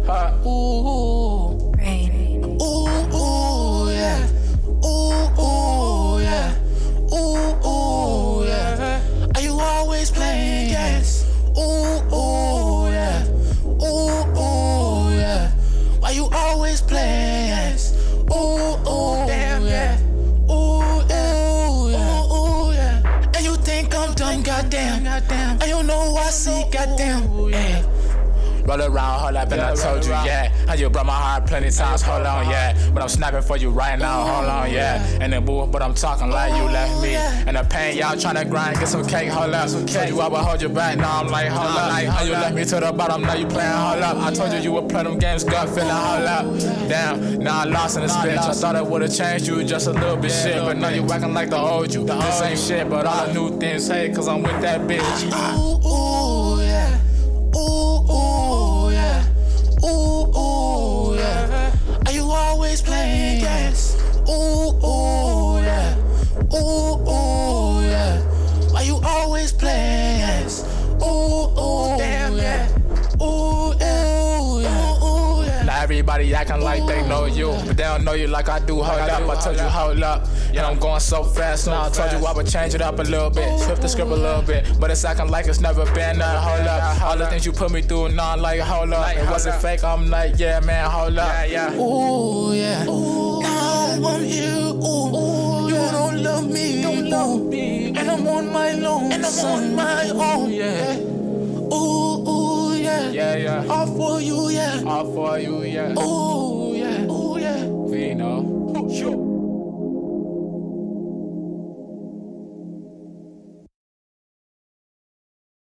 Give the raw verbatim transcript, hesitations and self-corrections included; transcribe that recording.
Huh? Ooh, Rain. ooh, ooh, yeah. Ooh, ooh, yeah. Ooh, ooh, yeah. Are you always playing games? Ooh, ooh, yeah. Ooh, ooh, yeah. Why you always playing games? Ooh, ooh, damn, yeah. Ooh, ooh, yeah. Ooh, yeah. And you think I'm dumb, goddamn, goddamn. And you know I see, goddamn, yeah. Roll around, hold up, and yeah, I told you, around. yeah. How you broke my heart plenty times, hold on, yeah. But I'm snapping for you right now, ooh, hold on, yeah. yeah. And then boo, but I'm talking like you left me. Yeah. And the pain, y'all tryna grind, get some cake, hold up. Some told you I would hold you back, now I'm like, hold nah, up. Like, how you left me to the bottom, now you playing, hold up. I told you you would play them games, gut feeling, hold up. Damn, now I lost in this bitch. I thought it would've changed you just a little bit, yeah, shit. But now you acting like the old you. The this ain't shit, but all the new things, hey, cause I'm with that bitch. Ooh, ooh, yeah. Ooh, ooh, yeah. Ooh, ooh, yeah. Are you always playing games? Ooh, ooh, yeah. Ooh, ooh, yeah. Why you always playing games? Ooh, ooh, damn, yeah. Ooh, ooh, yeah. Ooh, yeah. Now everybody acting like ooh, they know you, but they don't know you like I do. Hold like up, I, do, I told you hold up. And I'm going so fast so now. I told you I would change it up a little bit, shift the script a little bit, but it's acting like it's never been that. Hold up, all the things you put me through, now I'm like hold up. It wasn't fake, I'm like yeah man, hold up. Yeah, yeah. Ooh yeah. Ooh, now I'm here. Ooh, you don't love me, don't love me, and I'm on my own, and I'm on my own. Yeah. Ooh, ooh yeah. Yeah, yeah. All for you, yeah. All for you, yeah. Ooh yeah. Ooh yeah. Vino. Sure.